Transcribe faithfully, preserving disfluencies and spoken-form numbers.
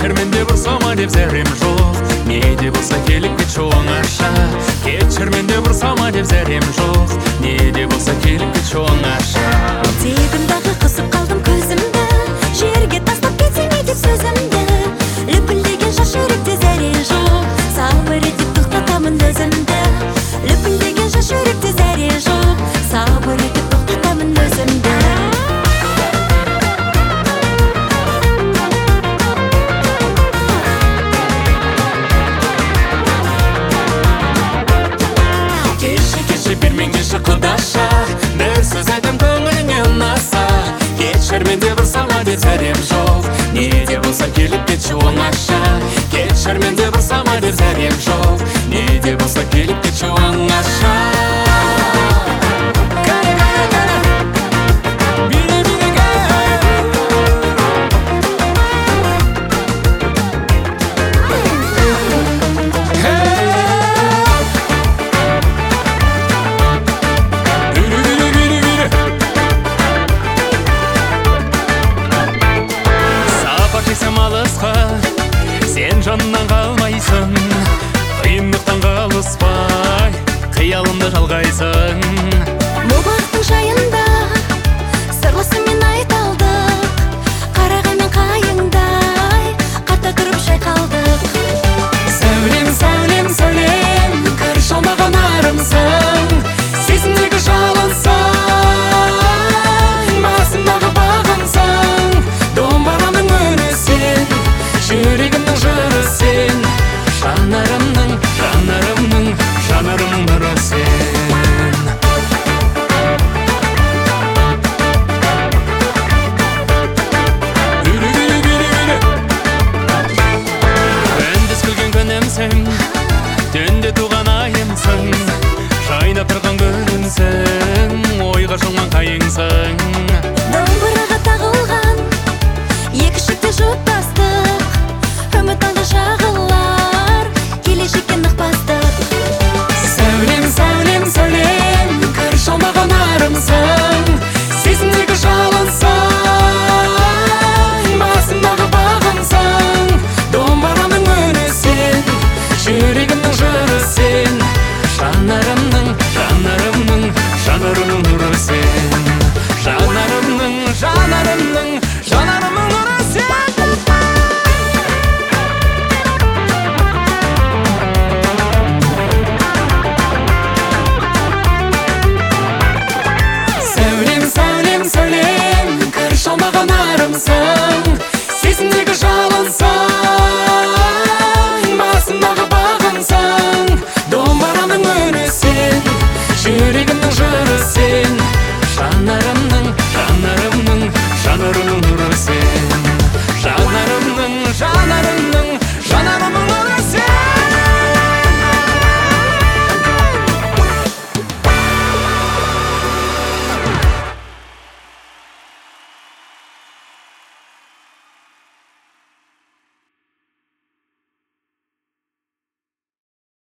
кешірмен де бұрсама деп зәрем жоқ, не де болса келіп кетші оңаша. Кешірмен де бұрсама деп зәрем жоқ, не де болса келіп кетші оңаша. Тегімдағы қысып қалдым көзімді, жерге тастап кетсең деп сөзімді. Лүпілдеген жас жүректе зәре жоқ, сабыр етіп тоқтатамын өзімді. Лүпілдеген жас жүректе зәре жоқ, сабыр етіп тоқтатамын өзімді. Бермеңдеші құдаша, бір сөз айтам көңіліңе ұнаса. Кешірмен де бұрсама деп зәрем жоқ, не де болса келіп кетші оңаша. Кешірмен де бұрсама деп зәрем жоқ, не де болса келіп кетші оңаша. Сен жанынан қалмайсың, қиындықтан қалыспай, қиялымды жалғайсың.